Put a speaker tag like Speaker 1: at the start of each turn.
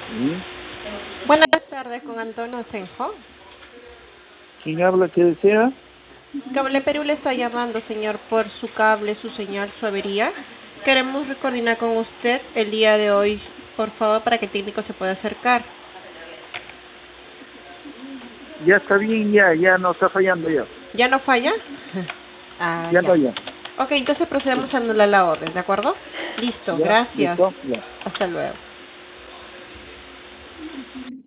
Speaker 1: Sí.
Speaker 2: Buenas tardes, con Antonio Senjo.
Speaker 1: ¿Quién habla? ¿Qué desea?
Speaker 2: Cable Perú le está llamando, señor, por su cable, su señal, su avería. Queremos coordinar con usted el día de hoy, por favor, para que el técnico se pueda acercar.
Speaker 1: Ya está bien, ya no está fallando ya.
Speaker 2: ¿Ya no falla? Ah,
Speaker 1: Ya
Speaker 2: ya.
Speaker 1: no, ya.
Speaker 2: Ok, entonces procedemos a anular la orden, ¿de acuerdo? Listo,
Speaker 1: Ya,
Speaker 2: gracias.
Speaker 1: listo, ya.
Speaker 2: Hasta luego.